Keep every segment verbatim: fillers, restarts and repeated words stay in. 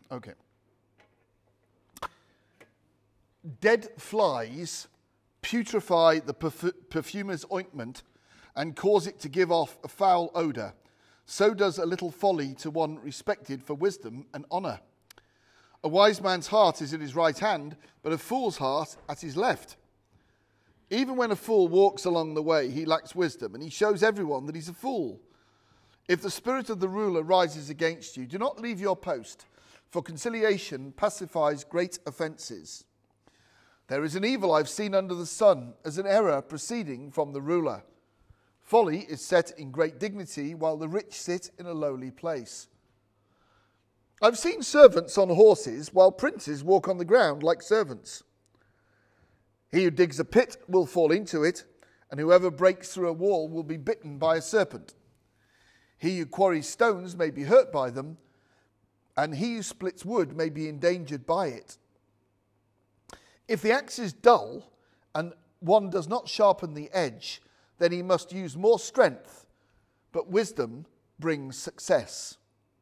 Okay. Dead flies putrefy the perf- perfumer's ointment and cause it to give off a foul odour. So does a little folly to one respected for wisdom and honour. A wise man's heart is in his right hand, but a fool's heart at his left. Even when a fool walks along the way, he lacks wisdom, and he shows everyone that he's a fool. If the spirit of the ruler rises against you, do not leave your post, for conciliation pacifies great offences. There is an evil I've seen under the sun, as an error proceeding from the ruler. Folly is set in great dignity, while the rich sit in a lowly place. I've seen servants on horses, while princes walk on the ground like servants. He who digs a pit will fall into it, and whoever breaks through a wall will be bitten by a serpent. He who quarries stones may be hurt by them, and he who splits wood may be endangered by it. If the axe is dull, and one does not sharpen the edge, then he must use more strength, but wisdom brings success.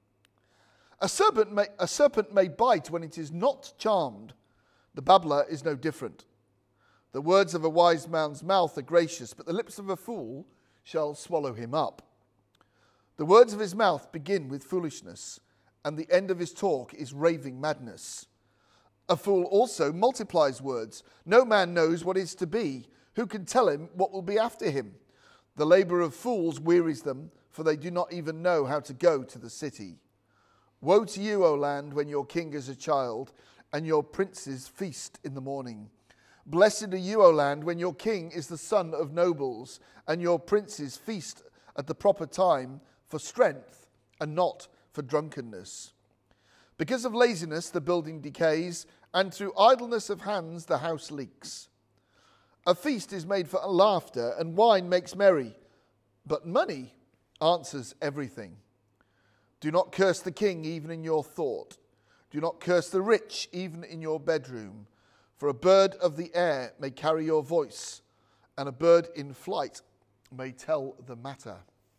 A serpent may, a serpent may bite when it is not charmed. The babbler is no different. The words of a wise man's mouth are gracious, but the lips of a fool shall swallow him up. The words of his mouth begin with foolishness, and the end of his talk is raving madness. A fool also multiplies words. No man knows what is to be. Who can tell him what will be after him? The labor of fools wearies them, for they do not even know how to go to the city. Woe to you, O land, when your king is a child, and your princes feast in the morning. Blessed are you, O land, when your king is the son of nobles, and your princes feast at the proper time for strength and not for drunkenness. Because of laziness the building decays, and through idleness of hands the house leaks. A feast is made for laughter, and wine makes merry, but money answers everything. Do not curse the king even in your thought. Do not curse the rich even in your bedroom. For a bird of the air may carry your voice, and a bird in flight may tell the matter.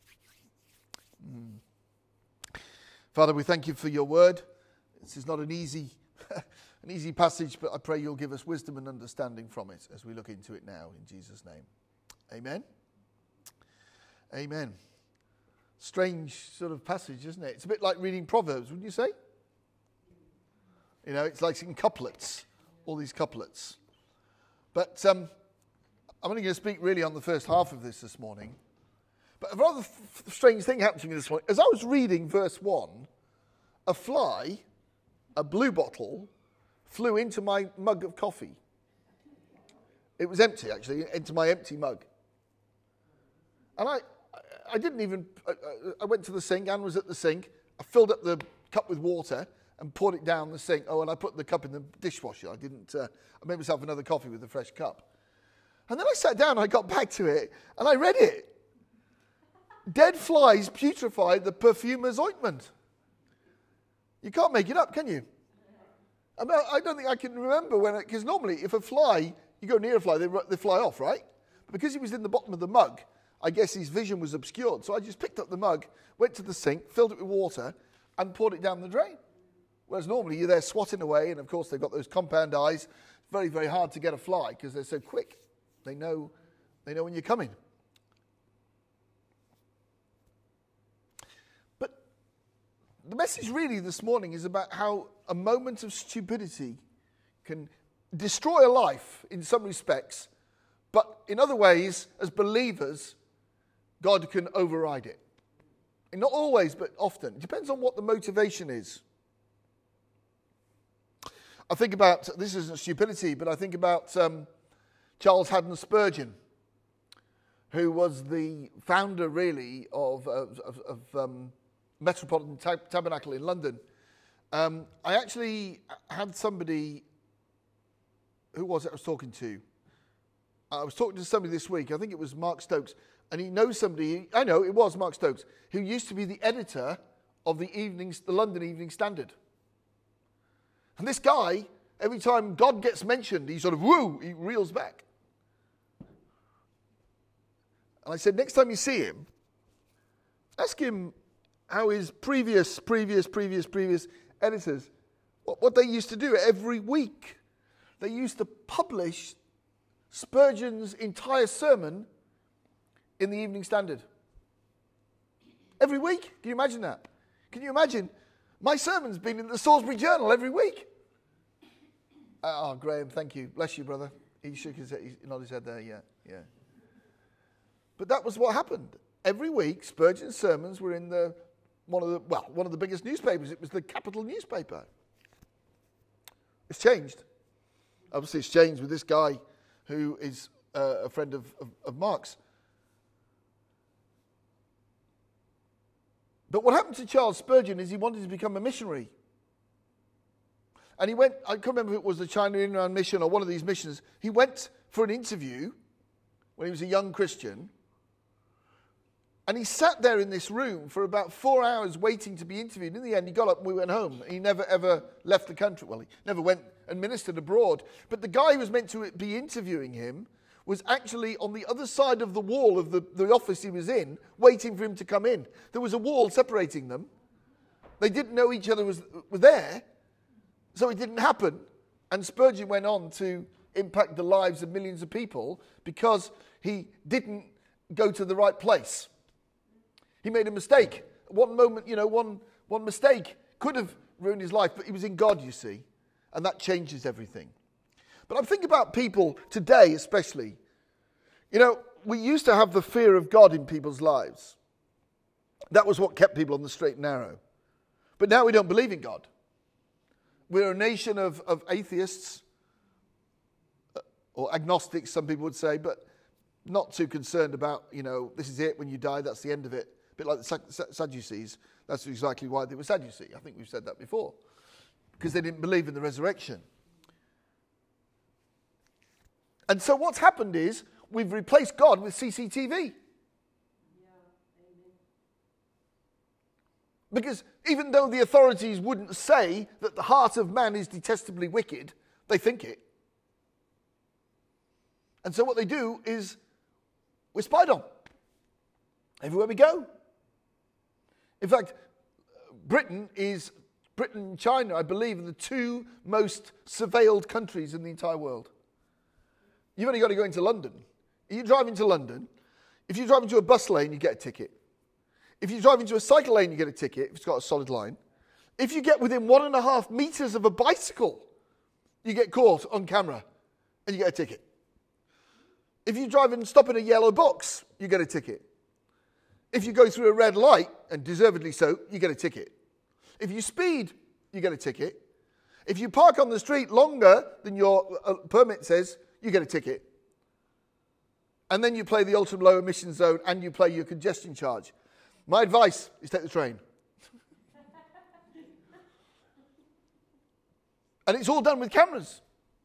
Mm. Father, we thank you for your word. This is not an easy, an easy passage, but I pray you'll give us wisdom and understanding from it as we look into it now, in Jesus' name. Amen. Amen. Strange sort of passage, isn't it? It's a bit like reading Proverbs, wouldn't you say? You know, it's like in couplets, all these couplets. But um, I'm only going to speak really on the first half of this this morning. But a rather f- strange thing happened to me this morning. As I was reading verse one, a fly, a blue bottle, flew into my mug of coffee. It was empty, actually, into my empty mug. And I... I didn't even, I, I went to the sink, Anne was at the sink, I filled up the cup with water and poured it down the sink. Oh, and I put the cup in the dishwasher. I didn't, uh, I made myself another coffee with a fresh cup. And then I sat down and I got back to it and I read it. Dead flies putrefied the perfumer's ointment. You can't make it up, can you? I mean, I don't think I can remember when, because normally if a fly, you go near a fly, they, they fly off, right? But because he was in the bottom of the mug, I guess his vision was obscured. So I just picked up the mug, went to the sink, filled it with water, and poured it down the drain. Whereas normally you're there swatting away, and of course they've got those compound eyes. Very, very hard to get a fly because they're so quick. They know, they know when you're coming. But the message really this morning is about how a moment of stupidity can destroy a life in some respects, but in other ways, as believers, God can override it. And not always, but often. It depends on what the motivation is. I think about, this isn't stupidity, but I think about um, Charles Haddon Spurgeon, who was the founder, really, of, of, of, of um, Metropolitan Tab- Tabernacle in London. Um, I actually had somebody, who was it I was talking to? I was talking to somebody this week, I think it was Mark Stokes, and he knows somebody, I know, it was Mark Stokes, who used to be the editor of the evenings, the London Evening Standard. And this guy, every time God gets mentioned, he sort of, woo, he reels back. And I said, next time you see him, ask him how his previous, previous, previous, previous editors what, what they used to do every week, they used to publish Spurgeon's entire sermon in the Evening Standard. Every week. Can you imagine that? Can you imagine? My sermon's been in the Salisbury Journal every week. Oh, Graham, thank you. Bless you, brother. He shook his head, he nodded his head there, yeah, yeah. But that was what happened. Every week, Spurgeon's sermons were in the one of the well, one of the biggest newspapers. It was the Capital newspaper. It's changed. Obviously, it's changed with this guy who is uh, a friend of, of, of Mark's. But what happened to Charles Spurgeon is he wanted to become a missionary. And he went, I can't remember if it was the China Inland Mission or one of these missions. He went for an interview when he was a young Christian. And he sat there in this room for about four hours waiting to be interviewed. In the end, he got up and we went home. He never, ever left the country. Well, he never went and ministered abroad. But the guy who was meant to be interviewing him was actually on the other side of the wall of the, the office he was in, waiting for him to come in. There was a wall separating them. They didn't know each other was, were there, so it didn't happen. And Spurgeon went on to impact the lives of millions of people because he didn't go to the right place. He made a mistake. One moment, you know, one, one mistake could have ruined his life, but he was in God, you see, and that changes everything. But I'm thinking about people today especially. You know, we used to have the fear of God in people's lives. That was what kept people on the straight and narrow. But now we don't believe in God. We're a nation of, of atheists, or agnostics, some people would say, but not too concerned about, you know, this is it, when you die, that's the end of it. A bit like the Sadducees. That's exactly why they were Sadducees. I think we've said that before. Because they didn't believe in the resurrection. And so what's happened is we've replaced God with C C T V. Yeah, because even though the authorities wouldn't say that the heart of man is detestably wicked, they think it. And so what they do is we're spied on everywhere we go. In fact, Britain is, Britain and China, I believe, are the two most surveilled countries in the entire world. You've only got to go into London. If you drive into London, if you drive into a bus lane, you get a ticket. If you drive into a cycle lane, you get a ticket, if it's got a solid line. If you get within one and a half metres of a bicycle, you get caught on camera and you get a ticket. If you drive and stop in a yellow box, you get a ticket. If you go through a red light, and deservedly so, you get a ticket. If you speed, you get a ticket. If you park on the street longer than your uh, permit says, you get a ticket. And then you play the ultra low emission zone and you play your congestion charge. My advice is take the train. And it's all done with cameras.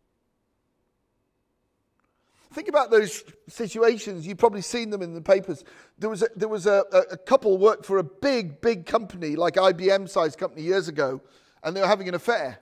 Think about those situations. You've probably seen them in the papers. There was a, there was a, a couple worked for a big, big company, like I B M-sized company years ago, and they were having an affair.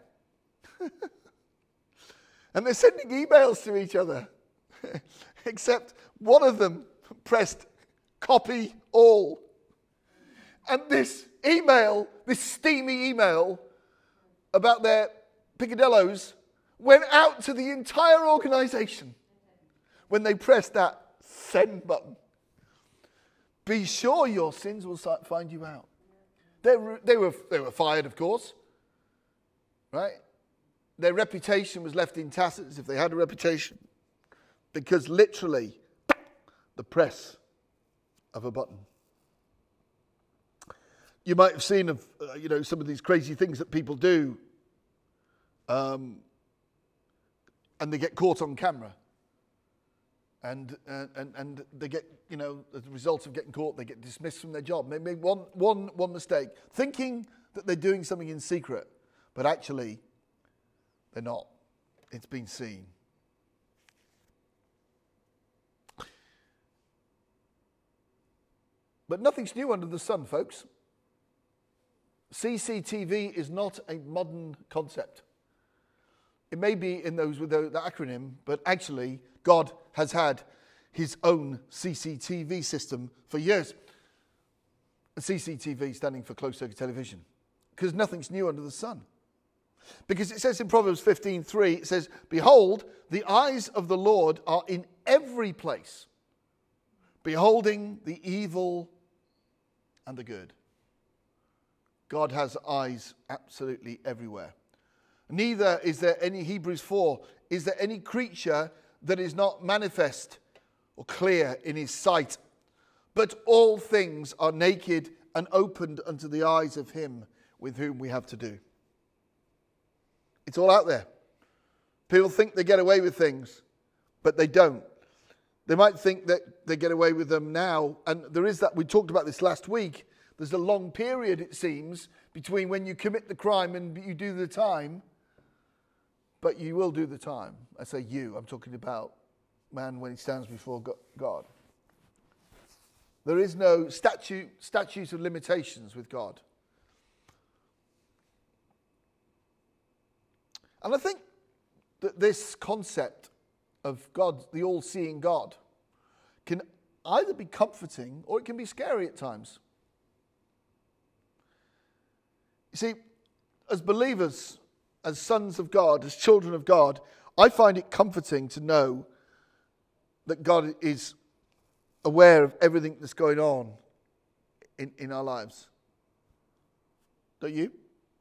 And they're sending emails to each other. Except one of them pressed copy all. And this email, this steamy email about their picadillos went out to the entire organisation when they pressed that send button. Be sure your sins will find you out. They were, they were, they were fired, of course. Right? Their reputation was left in tatters, if they had a reputation, because literally the press of a button. You might have seen of uh, you know some of these crazy things that people do, um, and they get caught on camera, and uh, and and they get you know as a result of getting caught, they get dismissed from their job. They make one one one mistake, thinking that they're doing something in secret, but actually they're not. It's been seen. But nothing's new under the sun, folks. C C T V is not a modern concept. It may be in those with the, the acronym, but actually God has had his own C C T V system for years. C C T V standing for closed circuit television. Because nothing's new under the sun. Because it says in Proverbs fifteen three, it says, behold, the eyes of the Lord are in every place, beholding the evil and the good. God has eyes absolutely everywhere. Neither is there any, Hebrews four, is there any creature that is not manifest or clear in his sight, but all things are naked and opened unto the eyes of him with whom we have to do. It's all out there. People think they get away with things, but they don't. They might think that they get away with them now, and there is that, we talked about this last week, there's a long period, it seems, between when you commit the crime and you do the time, but you will do the time. I say you, I'm talking about man when he stands before God. There is no statute, statute of limitations with God. And I think that this concept of God, the all-seeing God, can either be comforting or it can be scary at times. You see, as believers, as sons of God, as children of God, I find it comforting to know that God is aware of everything that's going on in, in our lives. Don't you?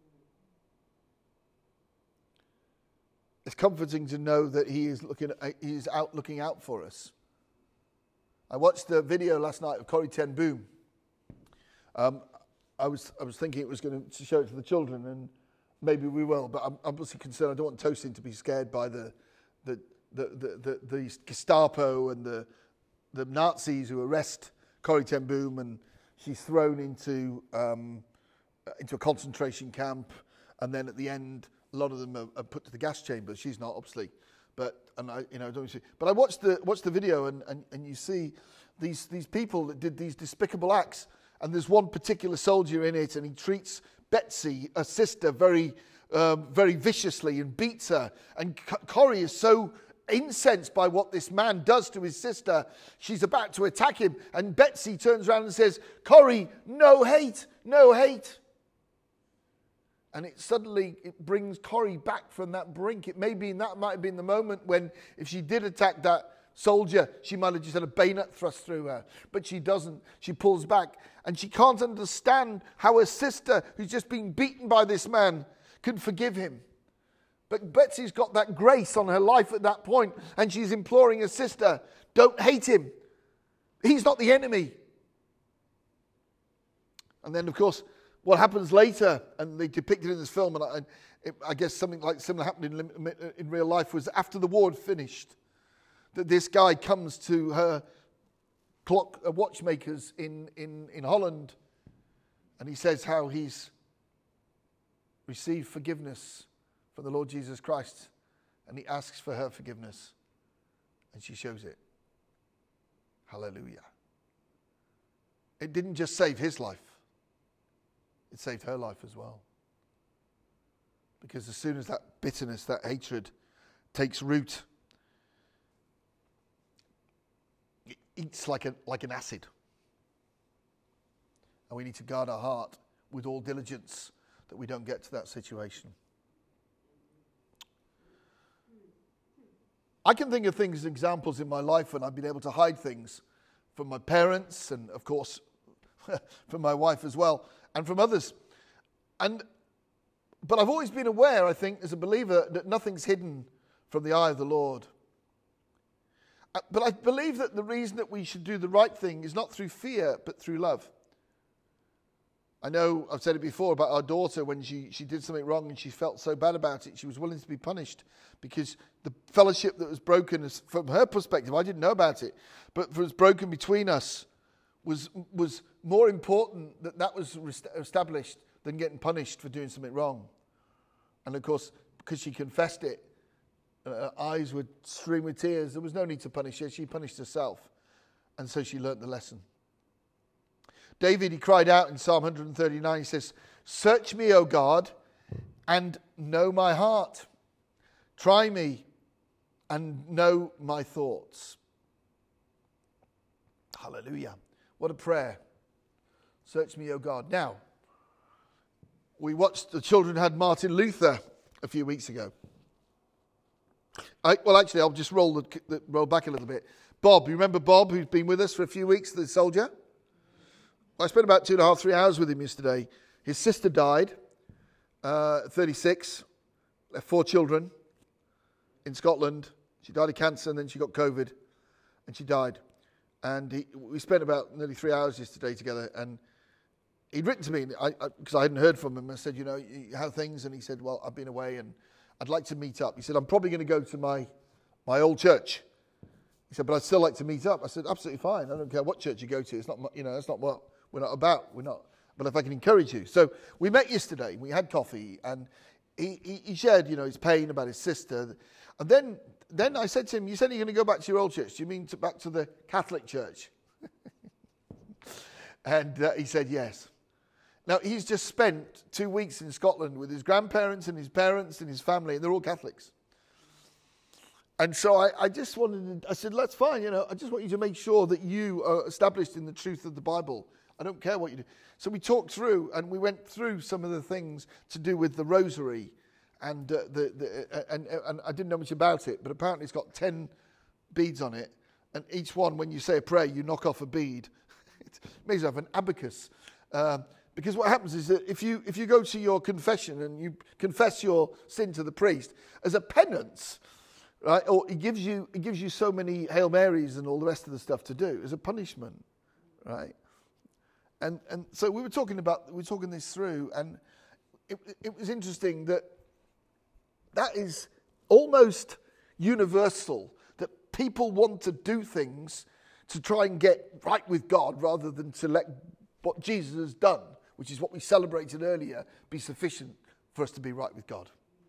It's comforting to know that He is looking, He is out looking out for us. I watched the video last night of Corrie ten Boom. Um, I was I was thinking it was going to show it to the children, and maybe we will. But I'm obviously concerned. I don't want Tosin to be scared by the the the the, the, the Gestapo and the the Nazis who arrest Corrie ten Boom, and she's thrown into um, into a concentration camp, and then at the end, a lot of them are, are put to the gas chamber. She's not, obviously, but and I, you know, don't see. But I watched the watched the video, and, and, and you see these these people that did these despicable acts, and there's one particular soldier in it, and he treats Betsy, a sister, very um, very viciously and beats her, and C- Corrie is so incensed by what this man does to his sister. She's about to attack him, and Betsy turns around and says, "Corrie, no hate, no hate." And it suddenly it brings Corrie back from that brink. It may be, that might have been the moment when, if she did attack that soldier, she might have just had a bayonet thrust through her. But she doesn't. She pulls back, and she can't understand how her sister, who's just been beaten by this man, can forgive him. But Betsy's got that grace on her life at that point, and she's imploring her sister, don't hate him. He's not the enemy. And then, of course, what happens later, and they depict it in this film, and I, it, I guess something like similar happened in, in real life, was after the war had finished, that this guy comes to her clock uh, watchmakers in, in, in Holland, and he says how he's received forgiveness from the Lord Jesus Christ, and he asks for her forgiveness, and she shows it. Hallelujah. It didn't just save his life, it saved her life as well. Because as soon as that bitterness, that hatred takes root, it eats like, a, like an acid. And we need to guard our heart with all diligence that we don't get to that situation. I can think of things, examples in my life when I've been able to hide things from my parents and, of course, from my wife as well, and from others. And but I've always been aware, I think, as a believer, that nothing's hidden from the eye of the Lord. But I believe that the reason that we should do the right thing is not through fear, but through love. I know I've said it before about our daughter when she, she did something wrong and she felt so bad about it, she was willing to be punished because the fellowship that was broken, from her perspective, I didn't know about it, but was broken between us was was more important that that was established than getting punished for doing something wrong. And of course, because she confessed it, her eyes would stream with tears. There was no need to punish her. She punished herself. And so she learnt the lesson. David, he cried out in Psalm one thirty-nine, he says, "Search me, O God, and know my heart. Try me and know my thoughts." Hallelujah. What a prayer. Search me, O God. Now, we watched, the children had Martin Luther a few weeks ago. I, well, actually, I'll just roll the, the roll back a little bit. Bob, you remember Bob, who's been with us for a few weeks, the soldier? I spent about two and a half, three hours with him yesterday. His sister died, uh, thirty-six, left four children in Scotland. She died of cancer, and then she got COVID, and she died. And he, we spent about nearly three hours yesterday together, and he'd written to me, because I, I, I hadn't heard from him. I said, you know, how are things? And he said, well, I've been away, and I'd like to meet up. He said, I'm probably going to go to my my old church. He said, but I'd still like to meet up. I said, absolutely fine. I don't care what church you go to. It's not, you know, that's not what we're not about. We're not. But if I can encourage you. So we met yesterday. We had coffee, and he, he, he shared, you know, his pain about his sister. And then then I said to him, you said you're going to go back to your old church. Do you mean to, back to the Catholic church? And uh, he said yes. Now, he's just spent two weeks in Scotland with his grandparents and his parents and his family, and they're all Catholics. And so I, I just wanted to, I said, that's fine, you know, I just want you to make sure that you are established in the truth of the Bible. I don't care what you do. So we talked through, and we went through some of the things to do with the rosary. And, uh, the, the, uh, and, uh, and I didn't know much about it, but apparently it's got ten beads on it. And each one, when you say a prayer, you knock off a bead. It makes you have an abacus. Um, because what happens is that if you if you go to your confession and you confess your sin to the priest, as a penance, right, or he gives you he gives you so many Hail Marys and all the rest of the stuff to do as a punishment, right? And and so we were talking about we were talking this through, and it it was interesting that that is almost universal, that people want to do things to try and get right with God rather than to let what Jesus has done, which is what we celebrated earlier, be sufficient for us to be right with God.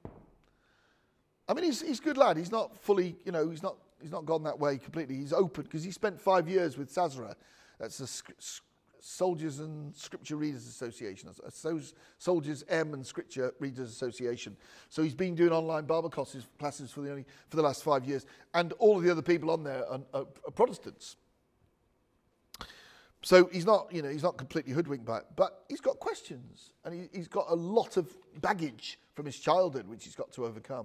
I mean, he's he's a good lad. He's not fully, you know, he's not he's not gone that way completely. He's open because he spent five years with Sazera. That's the Soldiers and Scripture Readers Association, Soldiers M and Scripture Readers Association. So he's been doing online Bible classes, classes for the only for the last five years, and all of the other people on there are, are, are Protestants. So he's not, you know, he's not completely hoodwinked by it, but he's got questions, and he, he's got a lot of baggage from his childhood, which he's got to overcome.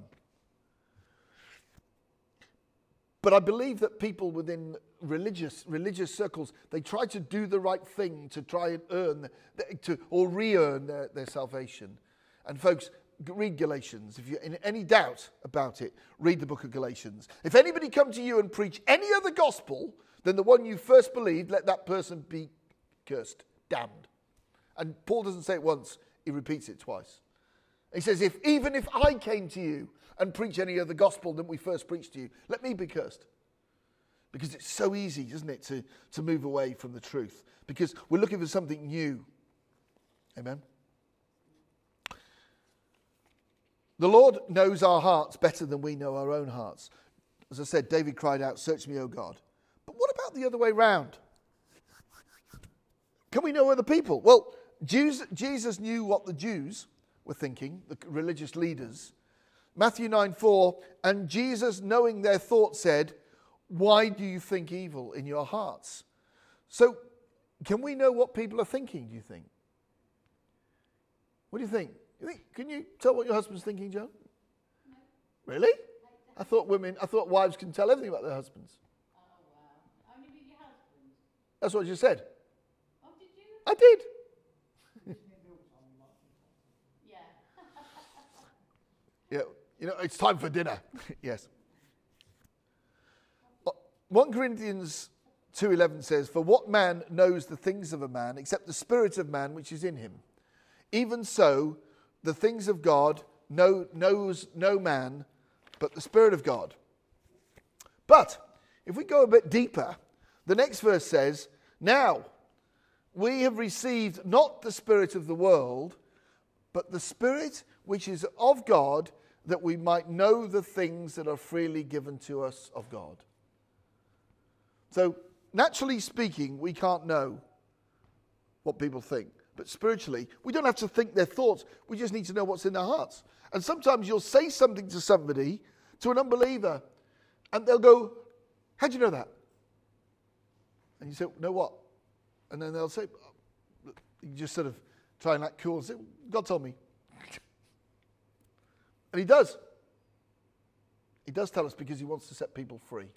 But I believe that people within religious religious circles, they try to do the right thing to try and earn, to or re-earn their, their salvation. And folks, read Galatians. If you're in any doubt about it, read the book of Galatians. If anybody come to you and preach any other gospel than the one you first believed, let that person be cursed, damned. And Paul doesn't say it once, he repeats it twice. He says, if even if I came to you and preach any other gospel than we first preached to you, let me be cursed. Because it's so easy, isn't it, to, to move away from the truth. Because we're looking for something new. Amen? The Lord knows our hearts better than we know our own hearts. As I said, David cried out, search me, O God. But what about the other way round? Can we know other people? Well, Jews, Jesus knew what the Jews were thinking, the religious leaders. Matthew nine four, and Jesus, knowing their thoughts, said, why do you think evil in your hearts? So, can we know what people are thinking, do you think? What do you think? You think can you tell what your husband's thinking, Joan? No. Really? I thought women, I thought wives can tell everything about their husbands. Oh, wow. Only with your husband? That's what you said. Oh, did you? I did. Yeah. Yeah. You know, it's time for dinner. Yes. First Corinthians two eleven says, for what man knows the things of a man except the spirit of man which is in him? Even so, the things of God know, knows no man but the Spirit of God. But if we go a bit deeper, the next verse says, now we have received not the spirit of the world, but the Spirit which is of God, that we might know the things that are freely given to us of God. So, naturally speaking, we can't know what people think. But spiritually, we don't have to think their thoughts. We just need to know what's in their hearts. And sometimes you'll say something to somebody, to an unbeliever, and they'll go, how'd you know that? And you say, know what? And then they'll say, you just sort of try and act cool and say, God told me. And he does. He does tell us because he wants to set people free.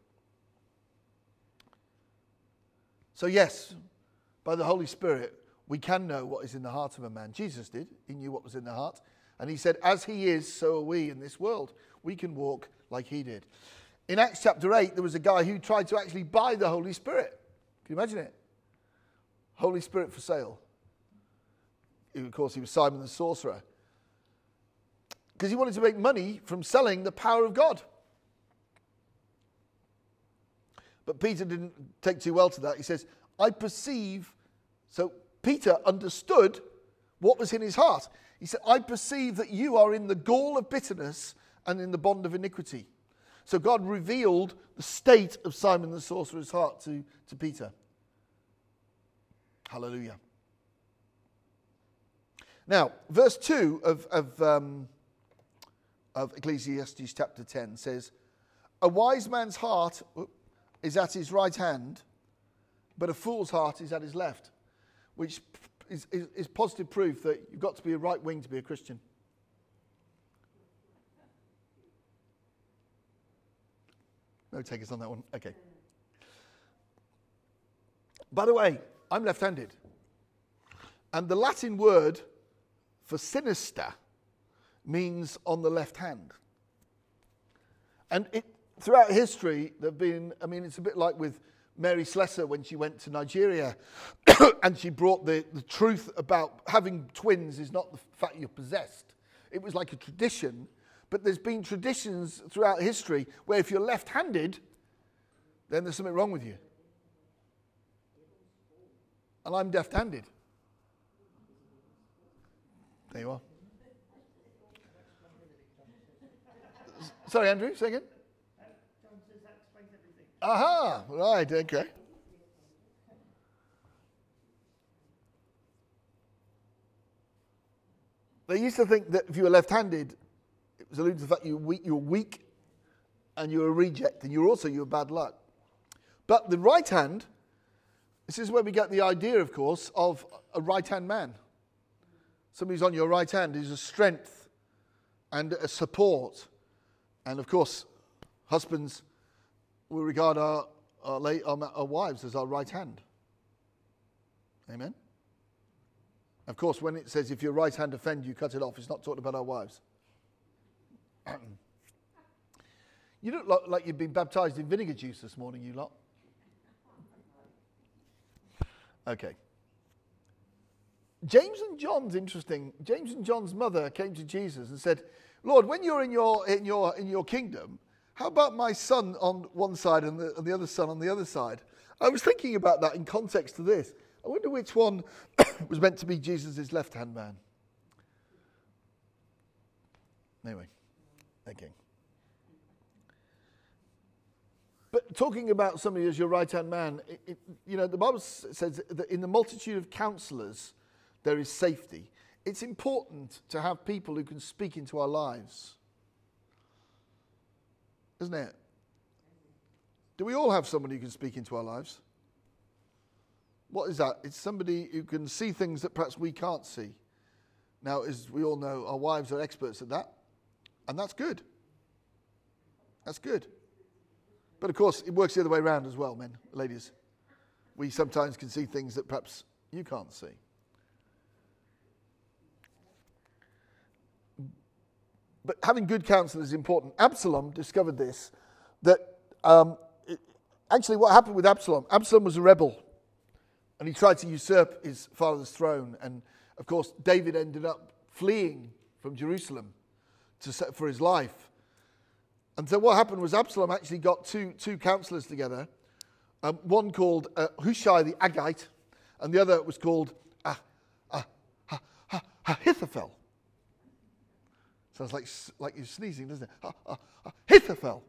So yes, by the Holy Spirit, we can know what is in the heart of a man. Jesus did. He knew what was in the heart. And he said, as he is, so are we in this world. We can walk like he did. In Acts chapter eight, there was a guy who tried to actually buy the Holy Spirit. Can you imagine it? Holy Spirit for sale. Of course, he was Simon the sorcerer. Because he wanted to make money from selling the power of God. But Peter didn't take too well to that. He says, I perceive. So Peter understood what was in his heart. He said, I perceive that you are in the gall of bitterness and in the bond of iniquity. So God revealed the state of Simon the sorcerer's heart to, to Peter. Hallelujah. Now, verse two of, of, um, of Ecclesiastes chapter ten says, a wise man's heart is at his right hand, but a fool's heart is at his left, which is, is, is positive proof that you've got to be a right wing to be a Christian. No takers on that one. Okay. By the way, I'm left-handed. And the Latin word for sinister means on the left hand. And it, throughout history, there have been, I mean, it's a bit like with Mary Slessor when she went to Nigeria and she brought the, the truth about having twins is not the fact you're possessed. It was like a tradition. But there's been traditions throughout history where if you're left-handed, then there's something wrong with you. And I'm left-handed. There you are. Sorry, Andrew, say again? Aha, right, okay. They used to think that if you were left-handed, it was alluding to the fact you were weak, you were weak and you were a reject, and you were also you were bad luck. But the right hand, this is where we get the idea, of course, of a right-hand man. Somebody who's on your right hand is a strength and a support. And of course, husbands will regard our, our, late, our, our wives as our right hand. Amen? Of course, when it says, if your right hand offend you, cut it off, it's not talking about our wives. You look like, like you've been baptized in vinegar juice this morning, you lot. Okay. James and John's interesting. James and John's mother came to Jesus and said, Lord, when you're in your in your in your kingdom, how about my son on one side and the, and the other son on the other side? I was thinking about that in context to this. I wonder which one was meant to be Jesus' left-hand man. Anyway, okay. But talking about somebody as your right-hand man, it, it, you know, the Bible says that in the multitude of counselors, there is safety. It's important to have people who can speak into our lives. Isn't it? Do we all have somebody who can speak into our lives? What is that? It's somebody who can see things that perhaps we can't see. Now, as we all know, our wives are experts at that. And that's good. That's good. But of course, it works the other way around as well, men, ladies. We sometimes can see things that perhaps you can't see. But having good counsel is important. Absalom discovered this, that um, it, actually what happened with Absalom, Absalom was a rebel, and he tried to usurp his father's throne. And of course, David ended up fleeing from Jerusalem to set for his life. And so what happened was Absalom actually got two, two counselors together, um, one called uh, Hushai the Agite, and the other was called uh, uh, uh, uh, Ahithophel. Sounds like, like you're sneezing, doesn't it? Uh, uh, uh, Ahithophel.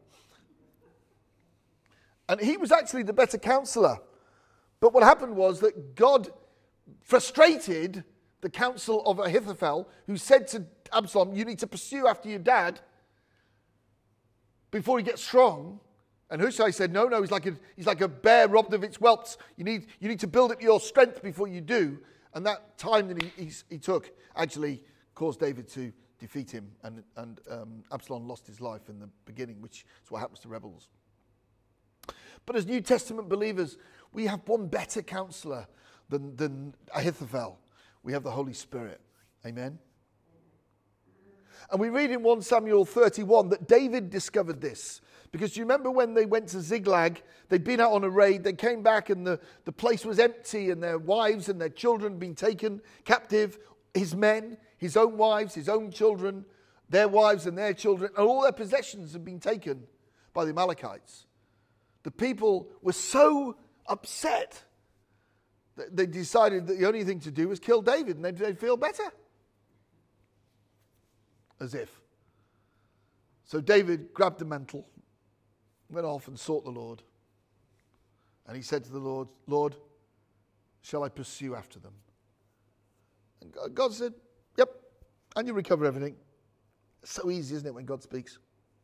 And he was actually the better counselor. But what happened was that God frustrated the counsel of Ahithophel, who said to Absalom, you need to pursue after your dad before he gets strong. And Hushai said, no, no, he's like a, he's like a bear robbed of its whelps. You need, you need to build up your strength before you do. And that time that he, he, he took actually caused David to, defeat him. And, and um, Absalom lost his life in the beginning, which is what happens to rebels. But as New Testament believers, we have one better counselor than, than Ahithophel. We have the Holy Spirit. Amen? And we read in First Samuel thirty-one that David discovered this. Because do you remember when they went to Ziklag, they'd been out on a raid, they came back and the, the place was empty and their wives and their children had been taken captive. His men, his own wives, his own children, their wives and their children, and all their possessions had been taken by the Amalekites. The people were so upset that they decided that the only thing to do was kill David and they'd, they'd feel better. As if. So David grabbed the mantle, went off and sought the Lord. And he said to the Lord, Lord, shall I pursue after them? And God said, yep, and you recover everything. It's so easy, isn't it, when God speaks?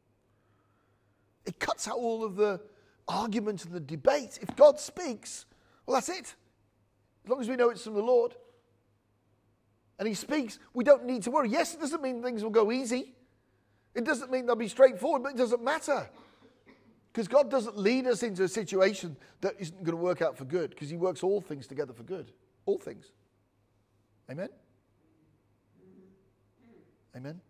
It cuts out all of the argument and the debate. If God speaks, well, that's it. As long as we know it's from the Lord. And he speaks, we don't need to worry. Yes, it doesn't mean things will go easy. It doesn't mean they'll be straightforward, but it doesn't matter. Because God doesn't lead us into a situation that isn't going to work out for good, because he works all things together for good. All things. Amen? Amen?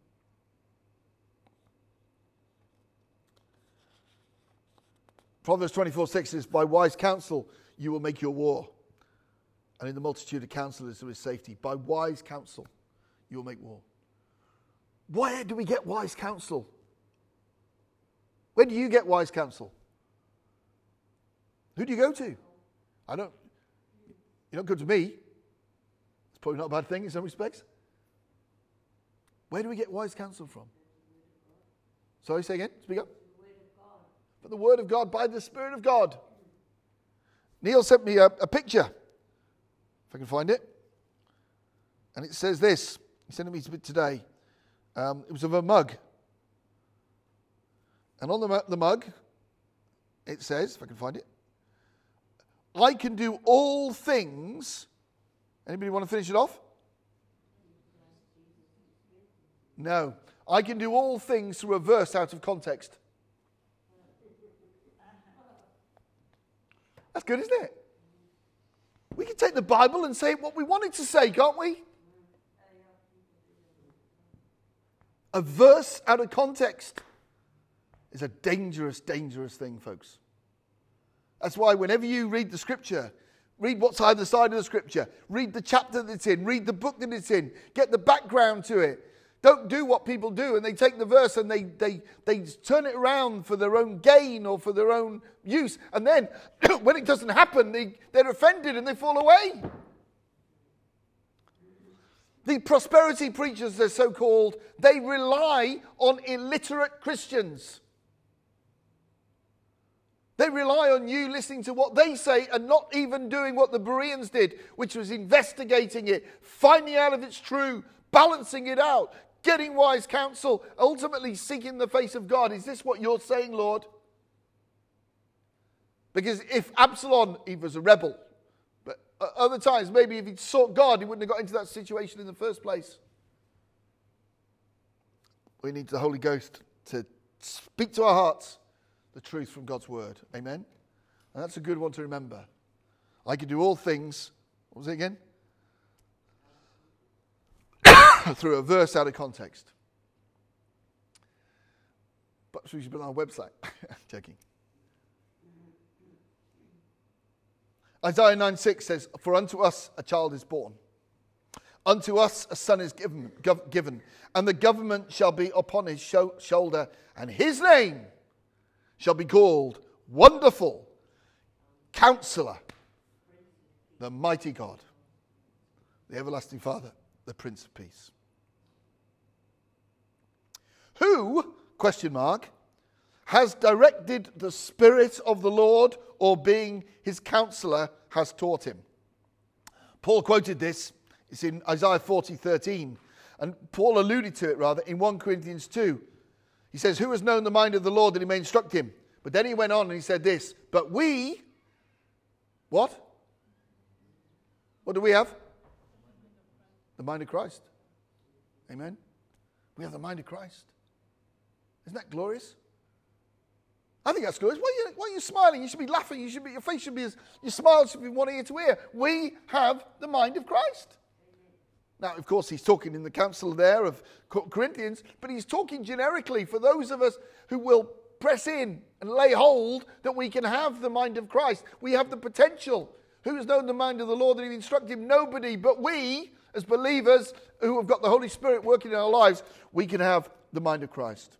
Proverbs twenty-four six says, by wise counsel you will make your war. And in the multitude of counselors there is safety. By wise counsel you will make war. Where do we get wise counsel? Where do you get wise counsel? Who do you go to? I don't. You don't go to me. It's probably not a bad thing in some respects. Where do we get wise counsel from? Sorry, say again. Speak up. But the Word of God, by the Spirit of God. Neil sent me a, a picture, if I can find it. And it says this. He sent it me today. Um, it was of a mug. And on the, the mug, it says, if I can find it, I can do all things. Anybody want to finish it off? No. I can do all things through a verse out of context. That's good, isn't it? We can take the Bible and say what we want it to say, can't we? A verse out of context is a dangerous, dangerous thing, folks. That's why whenever you read the scripture, read what's either side of the scripture, read the chapter that it's in, read the book that it's in, get the background to it. Don't do what people do and they take the verse and they, they, they turn it around for their own gain or for their own use. And then when it doesn't happen, they, they're offended and they fall away. The prosperity preachers, they're so-called, they rely on illiterate Christians. They rely on you listening to what they say and not even doing what the Bereans did, which was investigating it, finding out if it's true, balancing it out, getting wise counsel, ultimately seeking the face of God. Is this what you're saying, Lord? Because if Absalom, he was a rebel, but other times, maybe if he'd sought God, he wouldn't have got into that situation in the first place. We need the Holy Ghost to speak to our hearts the truth from God's word. Amen? And that's a good one to remember. I can do all things, what was it again? Through a verse out of context. But we should put it on our website. Joking. Isaiah nine six says, for unto us a child is born. Unto us a son is given, gov- given, and the government shall be upon his sho- shoulder, and his name shall be called Wonderful, Counselor, the Mighty God, the Everlasting Father, the Prince of Peace. Who, question mark, has directed the Spirit of the Lord, or being his counselor has taught him? Paul quoted this. It's in Isaiah forty thirteen. And Paul alluded to it, rather, in First Corinthians two. He says, who has known the mind of the Lord that he may instruct him? But then he went on and he said this, but we, what? What do we have? The mind of Christ. Amen? We have the mind of Christ. Isn't that glorious? I think that's glorious. Why are you, why are you smiling? You should be laughing. You should be, your face should be, as, your smile should be one ear to ear. We have the mind of Christ. Now, of course, he's talking in the council there of Corinthians, but he's talking generically for those of us who will press in and lay hold that we can have the mind of Christ. We have the potential. Who has known the mind of the Lord that he instructed him? Nobody. But we, as believers who have got the Holy Spirit working in our lives, we can have the mind of Christ.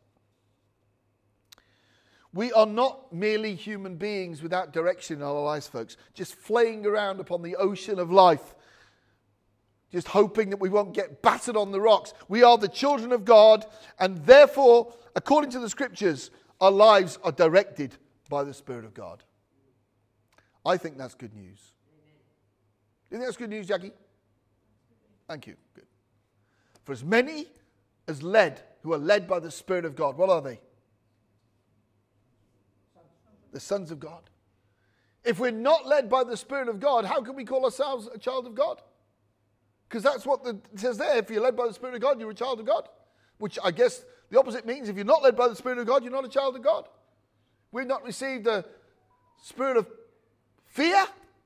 We are not merely human beings without direction in our lives, folks, just flaying around upon the ocean of life, just hoping that we won't get battered on the rocks. We are the children of God, and therefore, according to the Scriptures, our lives are directed by the Spirit of God. I think that's good news. Do you think that's good news, Jackie? Thank you. Good. For as many as led, who are led by the Spirit of God, what are they? The sons of God. If we're not led by the Spirit of God, how can we call ourselves a child of God? Because that's what the, it says there. If you're led by the Spirit of God, you're a child of God. Which I guess the opposite means if you're not led by the Spirit of God, you're not a child of God. We've not received the spirit of fear,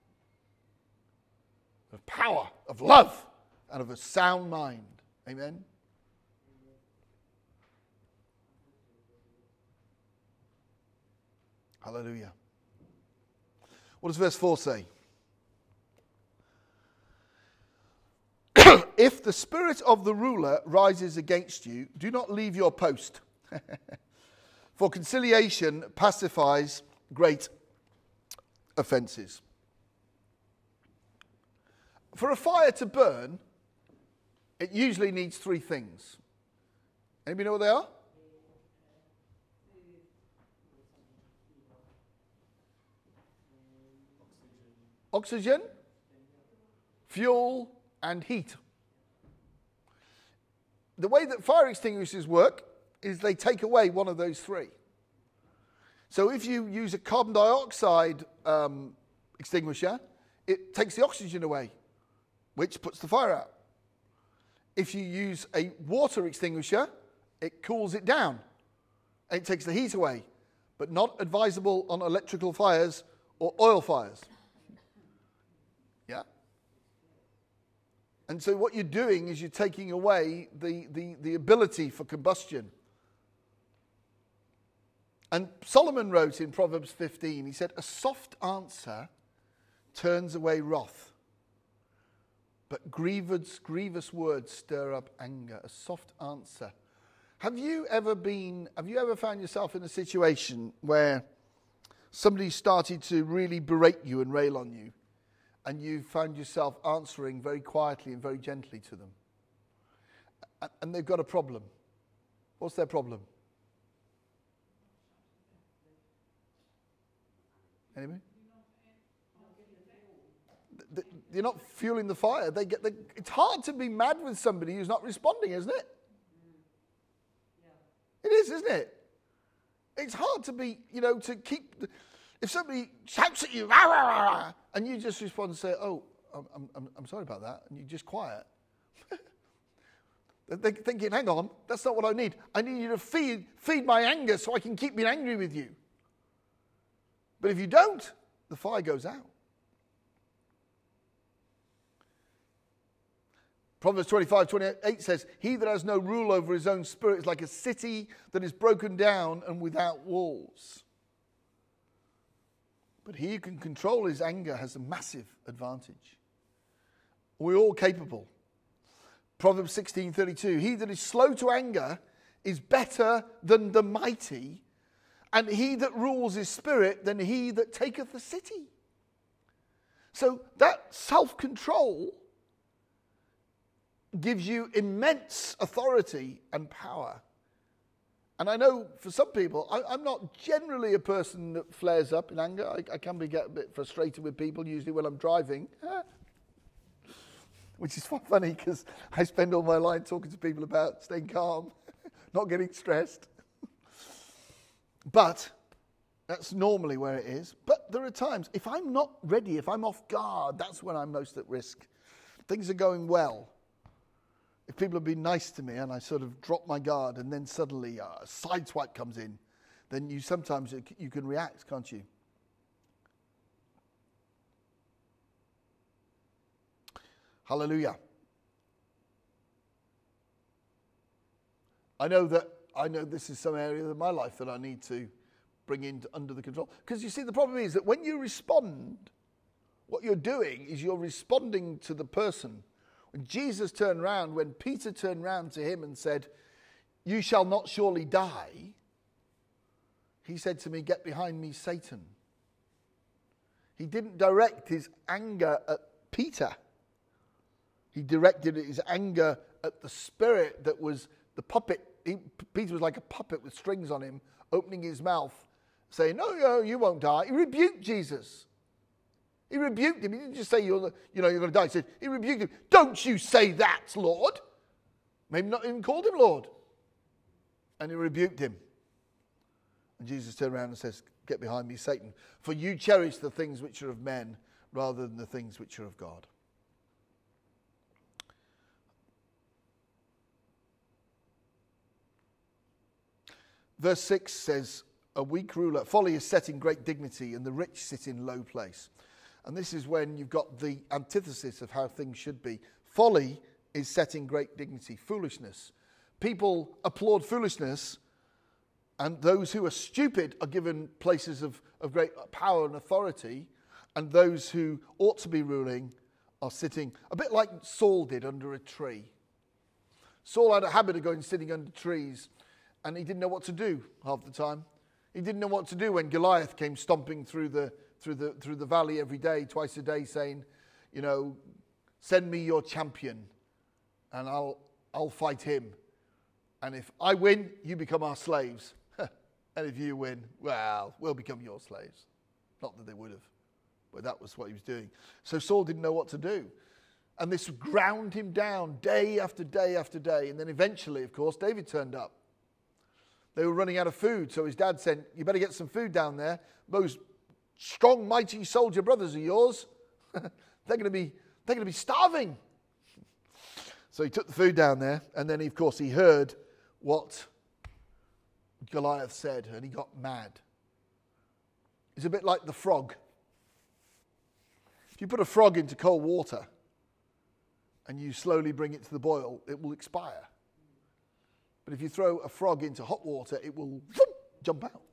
of power, of love, and of a sound mind. Amen? Hallelujah. What does verse four say? If the spirit of the ruler rises against you, do not leave your post. For conciliation pacifies great offences. For a fire to burn, it usually needs three things. Anybody know what they are? Oxygen, fuel, and heat. The way that fire extinguishers work is they take away one of those three. So if you use a carbon dioxide um, extinguisher, it takes the oxygen away, which puts the fire out. If you use a water extinguisher, it cools it down. And it takes the heat away, but not advisable on electrical fires or oil fires. Yeah? And so what you're doing is you're taking away the, the, the ability for combustion. And Solomon wrote in Proverbs fifteen, he said, a soft answer turns away wrath, but grievous, grievous words stir up anger. A soft answer. Have you ever been, have you ever found yourself in a situation where somebody started to really berate you and rail on you, and you found yourself answering very quietly and very gently to them? And they've got a problem. What's their problem? Anybody? You're not fueling the fire. They get. The, it's hard to be mad with somebody who's not responding, isn't it? It is, isn't it? It's hard to be, you know, to keep... The, if somebody shouts at you, rah, rah, rah, and you just respond and say, oh, I'm, I'm, I'm sorry about that, and you're just quiet. They're thinking, hang on, that's not what I need. I need you to feed, feed my anger so I can keep being angry with you. But if you don't, the fire goes out. Proverbs twenty-five twenty-eight says, he that has no rule over his own spirit is like a city that is broken down and without walls. But he who can control his anger has a massive advantage. We're all capable. Proverbs sixteen thirty-two, he that is slow to anger is better than the mighty, and he that rules his spirit than he that taketh the city. So that self-control gives you immense authority and power. And I know for some people, I, I'm not generally a person that flares up in anger. I, I can be get a bit frustrated with people, usually when I'm driving. Which is quite funny because I spend all my life talking to people about staying calm, not getting stressed. But that's normally where it is. But there are times, if I'm not ready, if I'm off guard, that's when I'm most at risk. Things are going well. if people have been nice to me and I sort of drop my guard and then suddenly a side swipe comes in, then you sometimes you can react, can't you? Hallelujah. I know that I know this is some area of my life that I need to bring in under the control. Because you see, the problem is that when you respond, what you're doing is you're responding to the person. When Jesus turned around, when Peter turned round to him and said, "You shall not surely die," he said to me, "Get behind me, Satan." He didn't direct his anger at Peter. He directed his anger at the spirit that was the puppet. He, Peter was like a puppet with strings on him, opening his mouth, saying, "No, no, you won't die." He rebuked Jesus. He rebuked him. He didn't just say, you're, the, you know, you're going to die. He said, he rebuked him. "Don't you say that, Lord." Maybe not even called him Lord. And he rebuked him. And Jesus turned around and says, "Get behind me, Satan. For you cherish the things which are of men rather than the things which are of God." Verse six says, "A weak ruler, folly is set in great dignity, and the rich sit in low place." And this is when you've got the antithesis of how things should be. Folly is set in great dignity. Foolishness. People applaud foolishness, and those who are stupid are given places of, of great power and authority, and those who ought to be ruling are sitting, a bit like Saul did under a tree. Saul had a habit of going sitting under trees, and he didn't know what to do half the time. He didn't know what to do when Goliath came stomping through the through the through the valley every day, twice a day, saying, you know, "Send me your champion, and I'll I'll fight him. And if I win, you become our slaves. And if you win, well, we'll become your slaves." Not that they would have, but that was what he was doing. So Saul didn't know what to do. And this ground him down day after day after day. And then eventually, of course, David turned up. They were running out of food, so his dad said, "You better get some food down there. Those strong, mighty soldier brothers of yours, they're going to be they're going to be starving." So he took the food down there, and then, of course, he heard what Goliath said, and he got mad. It's a bit like the frog. If you put a frog into cold water and you slowly bring it to the boil, it will expire. But if you throw a frog into hot water, it will jump out.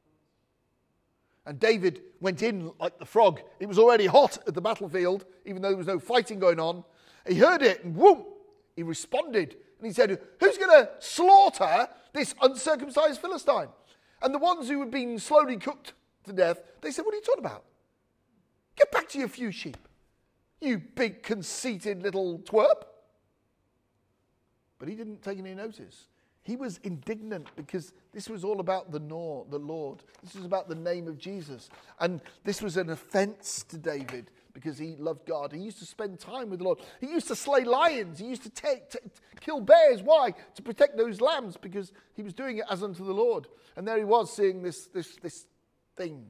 And David went in like the frog. It was already hot at the battlefield, even though there was no fighting going on. He heard it, and whoom, he responded. And he said, "Who's going to slaughter this uncircumcised Philistine?" And the ones who had been slowly cooked to death, they said, "What are you talking about? Get back to your few sheep, you big conceited little twerp." But he didn't take any notice. He was indignant because this was all about the Lord. This was about the name of Jesus. And this was an offense to David because he loved God. He used to spend time with the Lord. He used to slay lions. He used to take, t- kill bears. Why? To protect those lambs, because he was doing it as unto the Lord. And there he was seeing this, this, this thing.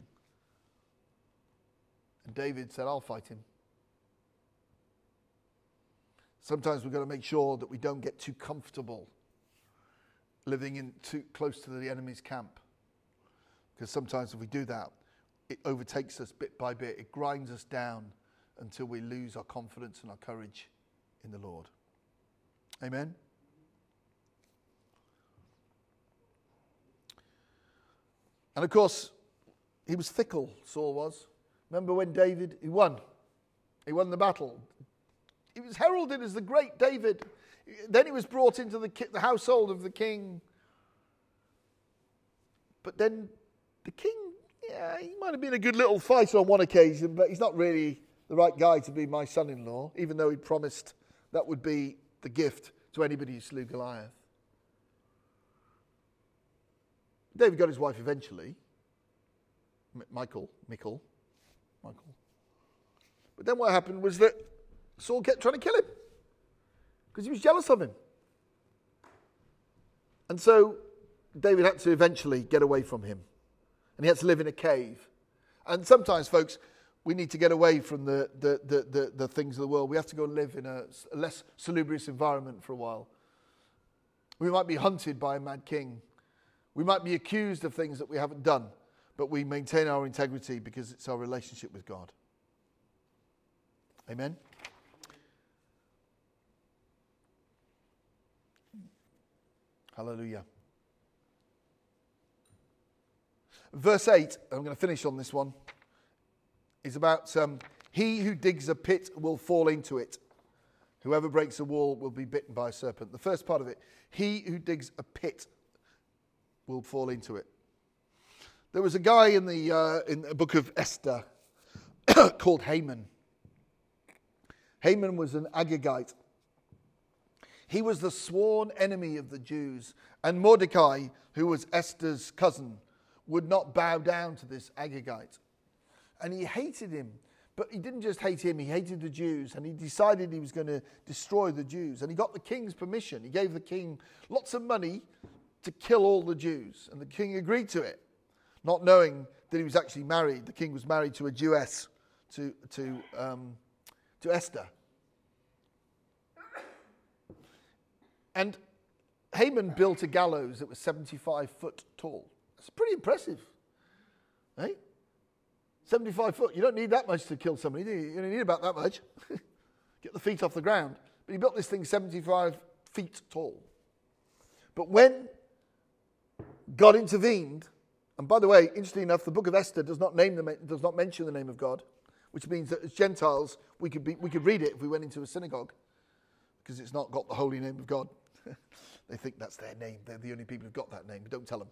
And David said, "I'll fight him." Sometimes we've got to make sure that we don't get too comfortable living in too close to the enemy's camp. Because sometimes if we do that, it overtakes us bit by bit. It grinds us down until we lose our confidence and our courage in the Lord. Amen? And of course, he was fickle, Saul was. Remember when David, he won. He won the battle. He was heralded as the great David. Then he was brought into the, the household of the king. But then the king, yeah, he might have been a good little fighter on one occasion, but he's not really the right guy to be my son-in-law, even though he promised that would be the gift to anybody who slew Goliath. David got his wife eventually. M- Michael, Michal, Michael. But then what happened was that Saul kept trying to kill him because he was jealous of him. And so David had to eventually get away from him. And he had to live in a cave. And sometimes, folks, we need to get away from the, the, the, the, the things of the world. We have to go and live in a, a less salubrious environment for a while. We might be hunted by a mad king. We might be accused of things that we haven't done, but we maintain our integrity because it's our relationship with God. Amen? Hallelujah. Verse eight, I'm going to finish on this one, is about um, he who digs a pit will fall into it. Whoever breaks a wall will be bitten by a serpent. The first part of it, he who digs a pit will fall into it. There was a guy in the uh, in the book of Esther called Haman. Haman was an Agagite. He was the sworn enemy of the Jews. And Mordecai, who was Esther's cousin, would not bow down to this Agagite. And he hated him. But he didn't just hate him, he hated the Jews. And he decided he was going to destroy the Jews. And he got the king's permission. He gave the king lots of money to kill all the Jews. And the king agreed to it, not knowing that he was actually married. The king was married to a Jewess, to, to, um, to Esther. And Haman built a gallows that was seventy-five foot tall. That's pretty impressive. Eh? seventy-five foot. You don't need that much to kill somebody, do you? You only need about that much. Get the feet off the ground. But he built this thing seventy-five feet tall. But when God intervened, and by the way, interestingly enough, the book of Esther does not name the, does not mention the name of God, which means that as Gentiles, we could be, we could read it if we went into a synagogue, because it's not got the holy name of God. They think that's their name. They're the only people who've got that name, but don't tell them.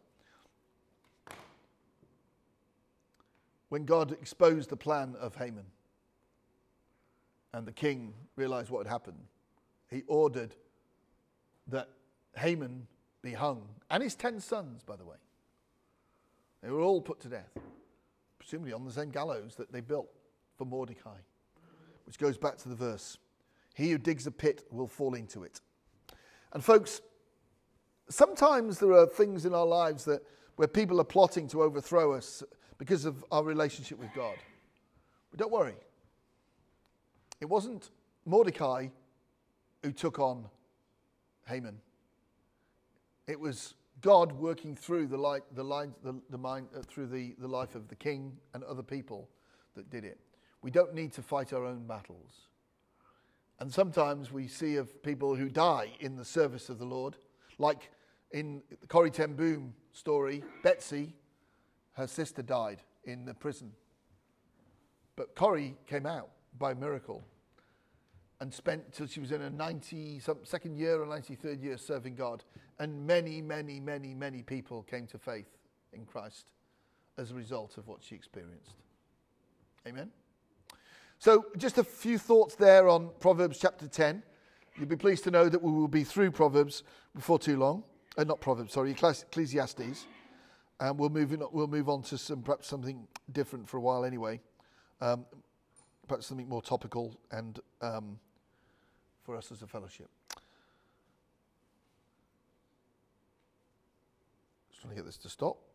When God exposed the plan of Haman and the king realized what had happened, he ordered that Haman be hung, and his ten sons, by the way. They were all put to death, presumably on the same gallows that they built for Mordecai, which goes back to the verse, he who digs a pit will fall into it. And folks, sometimes there are things in our lives that where people are plotting to overthrow us because of our relationship with God. But don't worry. It wasn't Mordecai who took on Haman. It was God working through the light, the line, the, the mind, uh, through the, the life of the king and other people that did it. We don't need to fight our own battles. And sometimes we see of people who die in the service of the Lord, like in the Corrie ten Boom story, Betsy, her sister died in the prison. But Corrie came out by miracle and spent till she was in her ninety, some second year or ninety-third year serving God. And many, many, many, many people came to faith in Christ as a result of what she experienced. Amen? So just a few thoughts there on Proverbs chapter ten. You'll be pleased to know that we will be through Proverbs before too long. Uh, not Proverbs, sorry, Ecclesiastes. And we'll move in, we'll move on to some perhaps something different for a while anyway. Um, perhaps something more topical and um, for us as a fellowship. Just trying to get this to stop.